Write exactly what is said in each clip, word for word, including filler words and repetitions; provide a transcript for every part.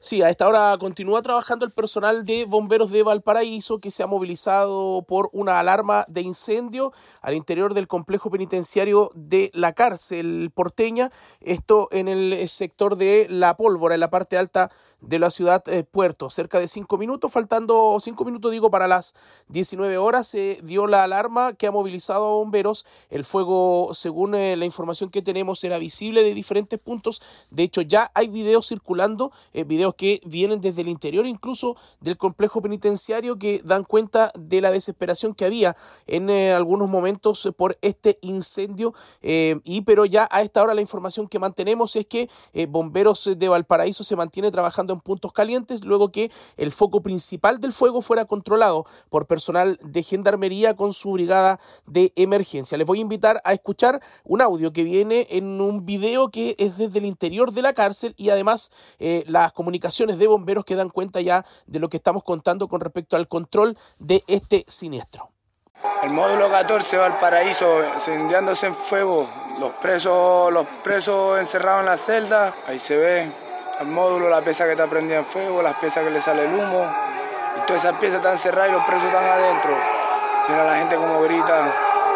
Sí, a esta hora continúa trabajando el personal de Bomberos de Valparaíso, que se ha movilizado por una alarma de incendio al interior del complejo penitenciario de la cárcel porteña, esto en el sector de La Pólvora, en la parte alta de la ciudad eh, Puerto. Cerca de cinco minutos, faltando cinco minutos digo para las diecinueve horas, se dio la alarma que ha movilizado a bomberos. El fuego, según eh, la información que tenemos, era visible de diferentes puntos. De hecho, ya hay videos circulando, eh, videos que vienen desde el interior incluso del complejo penitenciario, que dan cuenta de la desesperación que había en eh, algunos momentos por este incendio. Eh, y pero ya a esta hora la información que mantenemos es que eh, Bomberos de Valparaíso se mantiene trabajando en puntos calientes luego que el foco principal del fuego fuera controlado por personal de gendarmería con su brigada de emergencia. Les voy a invitar a escuchar un audio que viene en un video que es desde el interior de la cárcel, y además eh, las comunicaciones de bomberos que dan cuenta ya de lo que estamos contando con respecto al control de este siniestro. El módulo catorce Valparaíso incendiándose en fuego, los presos, los presos encerrados en la celda, ahí se ve el módulo, la pieza que está prendida en fuego, las piezas que le sale el humo, y todas esas piezas están cerradas y los presos están adentro. Mira la gente como grita.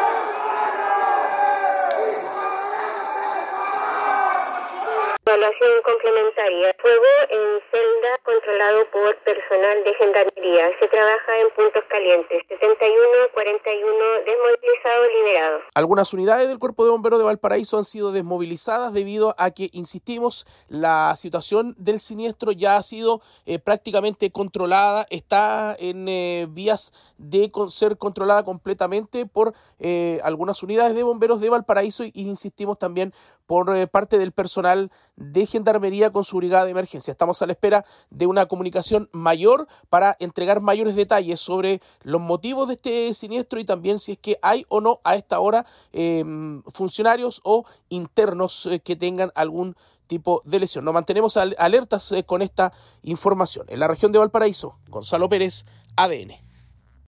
Evaluación complementaria. Fuego en celda controlado por personal de gendarmería. Se trabaja en puntos calientes. setenta y uno, cuarenta y uno desmovilizados, liberados. Algunas unidades del Cuerpo de Bomberos de Valparaíso han sido desmovilizadas debido a que, insistimos, la situación del siniestro ya ha sido eh, prácticamente controlada. Está en eh, vías de con, ser controlada completamente por eh, algunas unidades de bomberos de Valparaíso, y insistimos también por eh, parte del personal de gendarmería con su brigada de emergencia. Estamos a la espera de una comunicación mayor para entregar mayores detalles sobre los motivos de este siniestro y también si es que hay o no a esta hora eh, funcionarios o internos eh, que tengan algún tipo de lesión. Nos mantenemos al- alertas eh, con esta información. En la región de Valparaíso, Gonzalo Pérez, A D N.